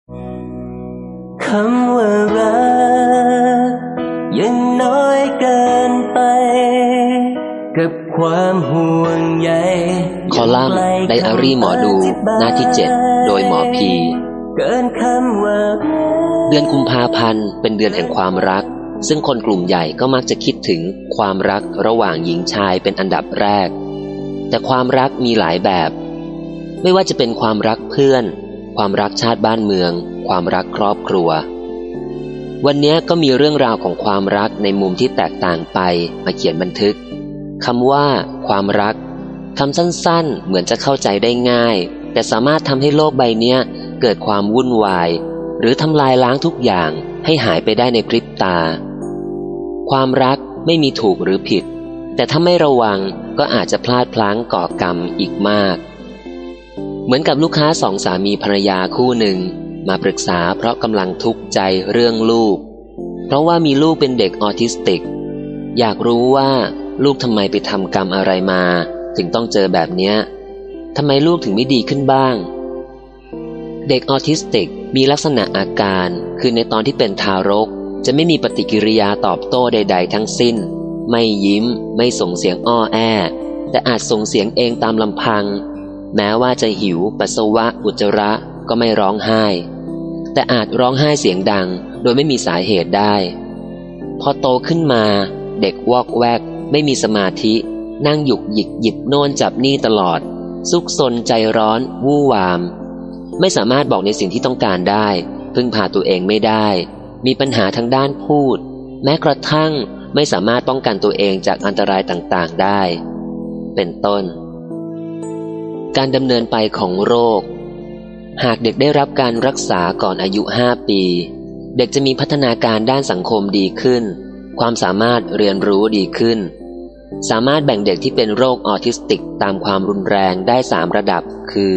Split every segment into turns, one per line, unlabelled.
คำว่ารักยังน้อยเกินไปกับความห่วงใย
คอลัมน์ไดอารี่หมอดูหน้าที่ 7 โดยหมอพี
เกินคำว่า
เดือนกุมภาพันธ์เป็นเดือนแห่งความรักซึ่งคนกลุ่มใหญ่ก็มักจะคิดถึงความรักระหว่างหญิงชายเป็นอันดับแรกแต่ความรักมีหลายแบบไม่ว่าจะเป็นความรักเพื่อนความรักชาติบ้านเมืองความรักครอบครัววันนี้ก็มีเรื่องราวของความรักในมุมที่แตกต่างไปมาเขียนบันทึกคำว่าความรักคำสั้นๆเหมือนจะเข้าใจได้ง่ายแต่สามารถทำให้โลกใบนี้เกิดความวุ่นวายหรือทำลายล้างทุกอย่างให้หายไปได้ในพริบตาความรักไม่มีถูกหรือผิดแต่ถ้าไม่ระวังก็อาจจะพลาดพลั้งก่อกรรมอีกมากเหมือนกับลูกค้าสองสามีภรรยาคู่หนึ่งมาปรึกษาเพราะกำลังทุกข์ใจเรื่องลูกเพราะว่ามีลูกเป็นเด็กออทิสติกอยากรู้ว่าลูกทำไมไปทำกรรมอะไรมาถึงต้องเจอแบบเนี้ยทำไมลูกถึงไม่ดีขึ้นบ้างเด็กออทิสติกมีลักษณะอาการคือในตอนที่เป็นทารกจะไม่มีปฏิกิริยาตอบโต้ใดๆทั้งสิ้นไม่ยิ้มไม่ส่งเสียงอ้อแอแต่อาจส่งเสียงเองตามลำพังแม้ว่าจะหิวปัสสาวะอุจจาระก็ไม่ร้องไห้แต่อาจร้องไห้เสียงดังโดยไม่มีสาเหตุได้พอโตขึ้นมาเด็กวอกแวกไม่มีสมาธินั่งหยุกหยิกหยิบโน่นจับนี่ตลอดซุกซนใจร้อนวู่วามไม่สามารถบอกในสิ่งที่ต้องการได้พึ่งพาตัวเองไม่ได้มีปัญหาทางด้านพูดแม้กระทั่งไม่สามารถป้องกันตัวเองจากอันตรายต่างๆได้เป็นต้นการดำเนินไปของโรคหากเด็กได้รับการรักษาก่อนอายุ5 ปีเด็กจะมีพัฒนาการด้านสังคมดีขึ้นความสามารถเรียนรู้ดีขึ้นสามารถแบ่งเด็กที่เป็นโรคออทิสติกตามความรุนแรงได้3ระดับคือ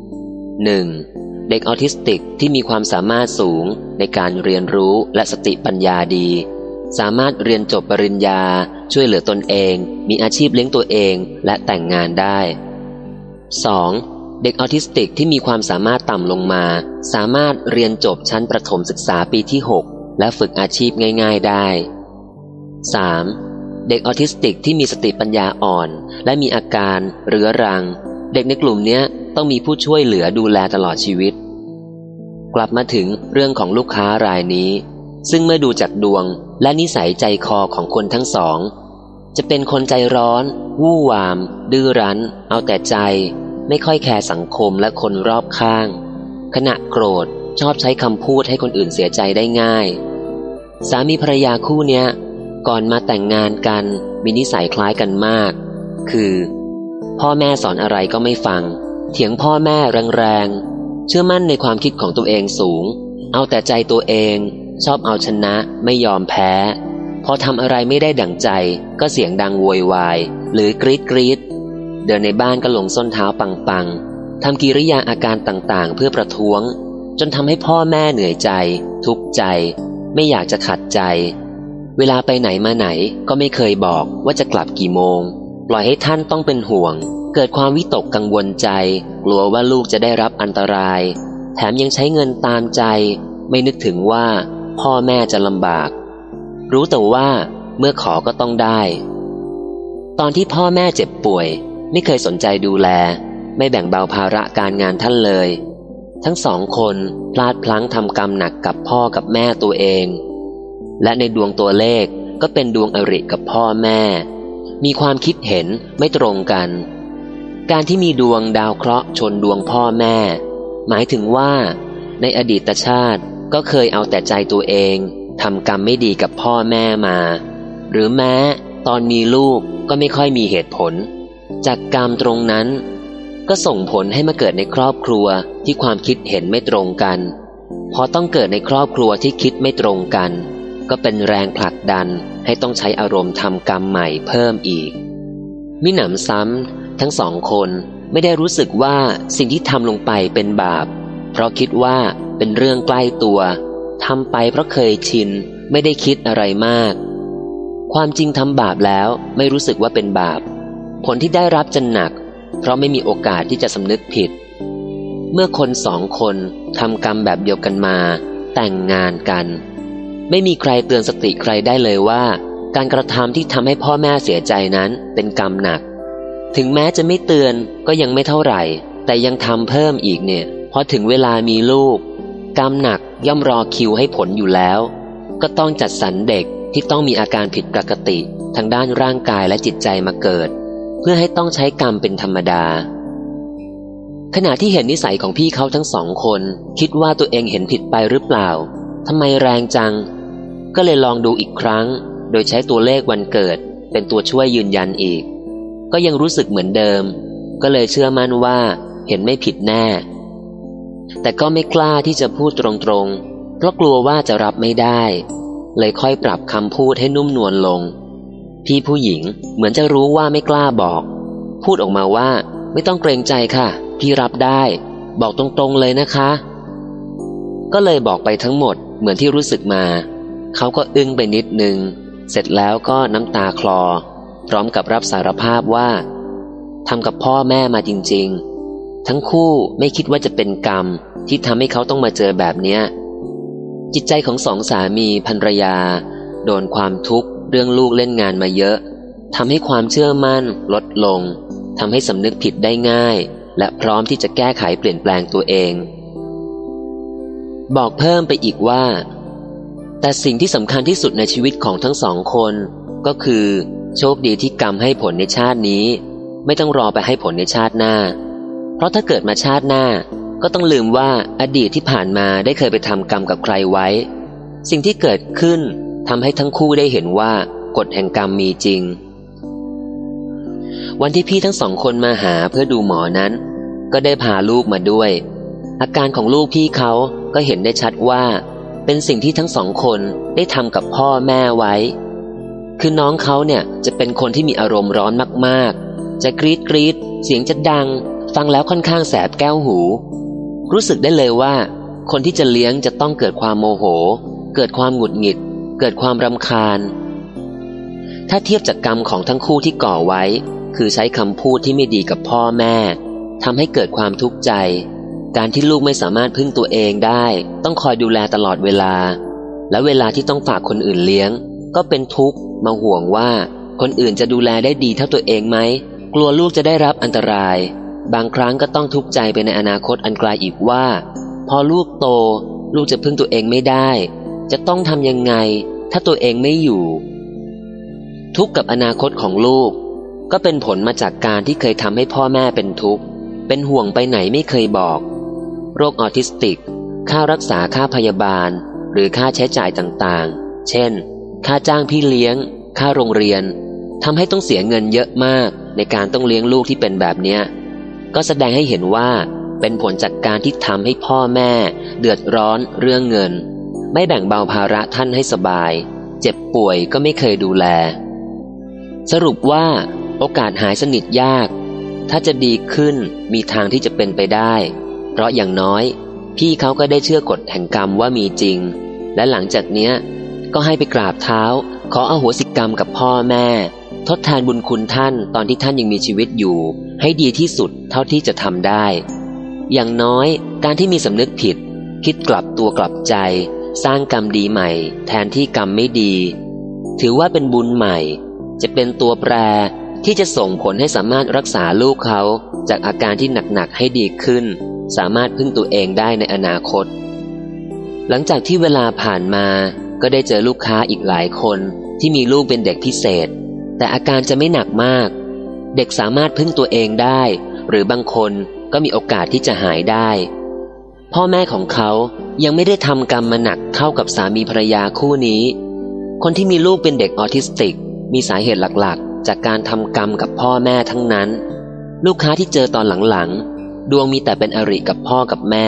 1. เด็กออทิสติกที่มีความสามารถสูงในการเรียนรู้และสติปัญญาดีสามารถเรียนจบปริญญาช่วยเหลือตนเองมีอาชีพเลี้ยงตัวเองและแต่งงานได้ 2. เด็กออทิสติกที่มีความสามารถต่ำลงมาสามารถเรียนจบชั้นประถมศึกษาปีที่6และฝึกอาชีพง่ายๆได้ 3. เด็กออทิสติกที่มีสติปัญญาอ่อนและมีอาการเรื้อรังเด็กในกลุ่มนี้ต้องมีผู้ช่วยเหลือดูแลตลอดชีวิตกลับมาถึงเรื่องของลูกค้ารายนี้ซึ่งเมื่อดูจากดวงและนิสัยใจคอของคนทั้งสองจะเป็นคนใจร้อนวู่วามดื้อรั้นเอาแต่ใจไม่ค่อยแคร์สังคมและคนรอบข้างขณะโกรธชอบใช้คำพูดให้คนอื่นเสียใจได้ง่ายสามีภรรยาคู่เนี้ยก่อนมาแต่งงานกันมีนิสัยคล้ายกันมากคือพ่อแม่สอนอะไรก็ไม่ฟังเถียงพ่อแม่แรงๆเชื่อมั่นในความคิดของตัวเองสูงเอาแต่ใจตัวเองชอบเอาชนะไม่ยอมแพ้พอทำอะไรไม่ได้ดั่งใจก็เสียงดังโวยวายหรือกรี๊ดเดินในบ้านก็ลงส้นเท้าปังทำกิริยาอาการต่างๆเพื่อประท้วงจนทำให้พ่อแม่เหนื่อยใจทุกข์ใจไม่อยากจะขัดใจเวลาไปไหนมาไหนก็ไม่เคยบอกว่าจะกลับกี่โมงปล่อยให้ท่านต้องเป็นห่วงเกิดความวิตกกังวลใจกลัวว่าลูกจะได้รับอันตรายแถมยังใช้เงินตามใจไม่นึกถึงว่าพ่อแม่จะลำบากรู้แต่ว่าเมื่อขอก็ต้องได้ตอนที่พ่อแม่เจ็บป่วยไม่เคยสนใจดูแลไม่แบ่งเบาภาระการงานท่านเลยทั้งสองคนพลาดพลั้งทำกรรมหนักกับพ่อกับแม่ตัวเองและในดวงตัวเลขก็เป็นดวงอริกับพ่อแม่มีความคิดเห็นไม่ตรงกันการที่มีดวงดาวเคราะห์ชนดวงพ่อแม่หมายถึงว่าในอดีตชาติก็เคยเอาแต่ใจตัวเองทำกรรมไม่ดีกับพ่อแม่มาหรือแม้ตอนมีลูกก็ไม่ค่อยมีเหตุผลจากกรรมตรงนั้นก็ส่งผลให้มาเกิดในครอบครัวที่ความคิดเห็นไม่ตรงกันพอต้องเกิดในครอบครัวที่คิดไม่ตรงกันก็เป็นแรงผลักดันให้ต้องใช้อารมณ์ทำกรรมใหม่เพิ่มอีกมิหนำซ้ำทั้งสองคนไม่ได้รู้สึกว่าสิ่งที่ทำลงไปเป็นบาปเพราะคิดว่าเป็นเรื่องใกล้ตัวทำไปเพราะเคยชินไม่ได้คิดอะไรมากความจริงทำบาปแล้วไม่รู้สึกว่าเป็นบาปผลที่ได้รับจะหนักเพราะไม่มีโอกาสที่จะสำนึกผิดเมื่อคนสองคนทำกรรมแบบเดียวกันมาแต่งงานกันไม่มีใครเตือนสติใครได้เลยว่าการกระทำที่ทำให้พ่อแม่เสียใจนั้นเป็นกรรมหนักถึงแม้จะไม่เตือนก็ยังไม่เท่าไหร่แต่ยังทำเพิ่มอีกเนี่ยพอถึงเวลามีลูกกรรมหนักย่อมรอคิวให้ผลอยู่แล้วก็ต้องจัดสรรเด็กที่ต้องมีอาการผิดปกติทางด้านร่างกายและจิตใจมาเกิดเพื่อให้ต้องใช้กรรมเป็นธรรมดาขณะที่เห็นนิสัยของพี่เขาทั้งสองคนคิดว่าตัวเองเห็นผิดไปหรือเปล่าทำไมแรงจังก็เลยลองดูอีกครั้งโดยใช้ตัวเลขวันเกิดเป็นตัวช่วยยืนยันอีกก็ยังรู้สึกเหมือนเดิมก็เลยเชื่อมั่นว่าเห็นไม่ผิดแน่แต่ก็ไม่กล้าที่จะพูดตรงๆเพราะกลัวว่าจะรับไม่ได้เลยค่อยปรับคำพูดให้นุ่มนวลลงพี่ผู้หญิงเหมือนจะรู้ว่าไม่กล้าบอกพูดออกมาว่าไม่ต้องเกรงใจค่ะพี่รับได้บอกตรงๆเลยนะคะก็เลยบอกไปทั้งหมดเหมือนที่รู้สึกมาเขาก็อึ้งไปนิดนึงเสร็จแล้วก็น้ำตาคลอพร้อมกับรับสารภาพว่าทำกับพ่อแม่มาจริงๆทั้งคู่ไม่คิดว่าจะเป็นกรรมที่ทำให้เขาต้องมาเจอแบบเนี้ยจิตใจของสองสามีภรรยาโดนความทุกข์เรื่องลูกเล่นงานมาเยอะทำให้ความเชื่อมั่นลดลงทำให้สำนึกผิดได้ง่ายและพร้อมที่จะแก้ไขเปลี่ยนแปลงตัวเองบอกเพิ่มไปอีกว่าแต่สิ่งที่สำคัญที่สุดในชีวิตของทั้งสองคนก็คือโชคดีที่กรรมให้ผลในชาตินี้ไม่ต้องรอไปให้ผลในชาติหน้าเพราะถ้าเกิดมาชาติหน้าก็ต้องลืมว่าอดีตที่ผ่านมาได้เคยไปทำกรรมกับใครไว้สิ่งที่เกิดขึ้นทำให้ทั้งคู่ได้เห็นว่ากฎแห่งกรรมมีจริงวันที่พี่ทั้งสองคนมาหาเพื่อดูหมอนั้นก็ได้พาลูกมาด้วยอาการของลูกพี่เขาก็เห็นได้ชัดว่าเป็นสิ่งที่ทั้งสองคนได้ทำกับพ่อแม่ไว้คือน้องเขาเนี่ยจะเป็นคนที่มีอารมณ์ร้อนมากๆจะกรี๊ดเสียงจะดังฟังแล้วค่อนข้างแสบแก้วหูรู้สึกได้เลยว่าคนที่จะเลี้ยงจะต้องเกิดความโมโหเกิดความหงุดหงิดเกิดความรำคาญถ้าเทียบจากกรรมของทั้งคู่ที่ก่อไว้คือใช้คำพูดที่ไม่ดีกับพ่อแม่ทำให้เกิดความทุกข์ใจการที่ลูกไม่สามารถพึ่งตัวเองได้ต้องคอยดูแลตลอดเวลาและเวลาที่ต้องฝากคนอื่นเลี้ยงก็เป็นทุกข์มาห่วงว่าคนอื่นจะดูแลได้ดีเท่าตัวเองไหมกลัวลูกจะได้รับอันตรายบางครั้งก็ต้องทุกข์ใจไปในอนาคตอันไกลอีกว่าพอลูกโตลูกจะพึ่งตัวเองไม่ได้จะต้องทำยังไงถ้าตัวเองไม่อยู่ทุกข์กับอนาคตของลูกก็เป็นผลมาจากการที่เคยทำให้พ่อแม่เป็นทุกข์เป็นห่วงไปไหนไม่เคยบอกโรคออทิสติกค่ารักษาค่าพยาบาลหรือค่าใช้จ่ายต่างๆเช่นค่าจ้างพี่เลี้ยงค่าโรงเรียนทำให้ต้องเสียเงินเยอะมากในการต้องเลี้ยงลูกที่เป็นแบบเนี้ยก็แสดงให้เห็นว่าเป็นผลจากการที่ทำให้พ่อแม่เดือดร้อนเรื่องเงินไม่แบ่งเบาภาระท่านให้สบายเจ็บป่วยก็ไม่เคยดูแลสรุปว่าโอกาสหายสนิทยากถ้าจะดีขึ้นมีทางที่จะเป็นไปได้เพราะอย่างน้อยพี่เขาก็ได้เชื่อกฎแห่งกรรมว่ามีจริงและหลังจากเนี้ยก็ให้ไปกราบเท้าขออโหสิกรรมกับพ่อแม่ทดแทนบุญคุณท่านตอนที่ท่านยังมีชีวิตอยู่ให้ดีที่สุดเท่าที่จะทำได้อย่างน้อยการที่มีสำนึกผิดคิดกลับตัวกลับใจสร้างกรรมดีใหม่แทนที่กรรมไม่ดีถือว่าเป็นบุญใหม่จะเป็นตัวแปรที่จะส่งผลให้สามารถรักษาลูกเขาจากอาการที่หนักๆให้ดีขึ้นสามารถพึ่งตัวเองได้ในอนาคตหลังจากที่เวลาผ่านมาก็ได้เจอลูกค้าอีกหลายคนที่มีลูกเป็นเด็กพิเศษแต่อาการจะไม่หนักมากเด็กสามารถพึ่งตัวเองได้หรือบางคนก็มีโอกาสที่จะหายได้พ่อแม่ของเขายังไม่ได้ทำกรรมมาหนักเท่ากับสามีภรรยาคู่นี้คนที่มีลูกเป็นเด็กออทิสติกมีสาเหตุหลักๆจากการทำกรรมกับพ่อแม่ทั้งนั้นลูกค้าที่เจอตอนหลังๆดวงมีแต่เป็นอริกับพ่อกับแม่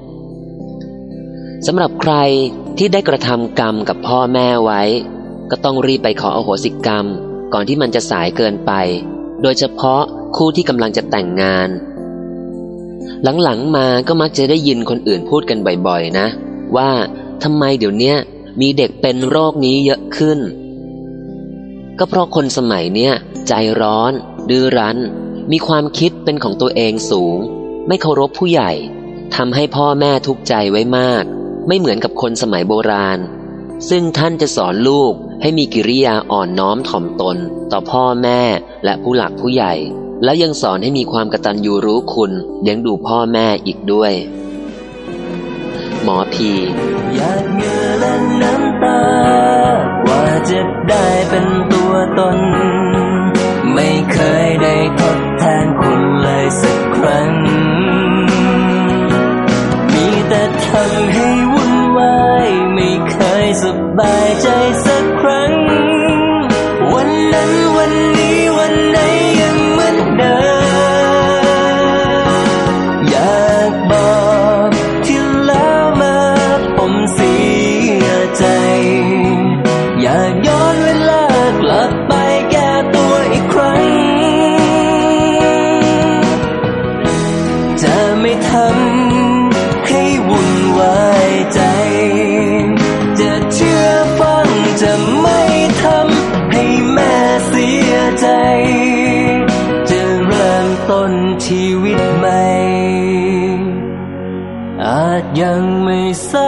สำหรับใครที่ได้กระทำกรรมกับพ่อแม่ไว้ก็ต้องรีบไปขออโหสิกรรมก่อนที่มันจะสายเกินไปโดยเฉพาะคู่ที่กำลังจะแต่งงานหลังๆมาก็มักจะได้ยินคนอื่นพูดกันบ่อยๆนะว่าทำไมเดี๋ยวนี้มีเด็กเป็นโรคนี้เยอะขึ้นก็เพราะคนสมัยเนี้ยใจร้อนดื้อรั้นมีความคิดเป็นของตัวเองสูงไม่เคารพผู้ใหญ่ทำให้พ่อแม่ทุกข์ใจไว้มากไม่เหมือนกับคนสมัยโบราณซึ่งท่านจะสอนลูกให้มีกิริยาอ่อนน้อมถ่อมตนต่อพ่อแม่และผู้หลักผู้ใหญ่และยังสอนให้มีความกตัญญูรู้คุณเลี้ยงดูพ่อแม่อีกด้วยหมอพี
หยาดเหงื่อและน้ำตากว่าจะได้เป็นตัวตนไม่เคยได้ทดแทนคุณเลยสักครั้งมีแต่ทำให้วุ่นวายไม่เคยสบายใจสักครั้งวันนั้นวันนี้วันไหนยังเหมือนเดิมอยากบอกที่แล้วมาผมเสียใจอยากย้อนเวลากลับไปแก้ตัวอีกครั้งจะไม่ทำให้วุ่นวายใจจะเชื่อฟังจะไม่ทำให้แม่เสียใจจะเริ่มต้นชีวิตใหม่อาจยังไม่ส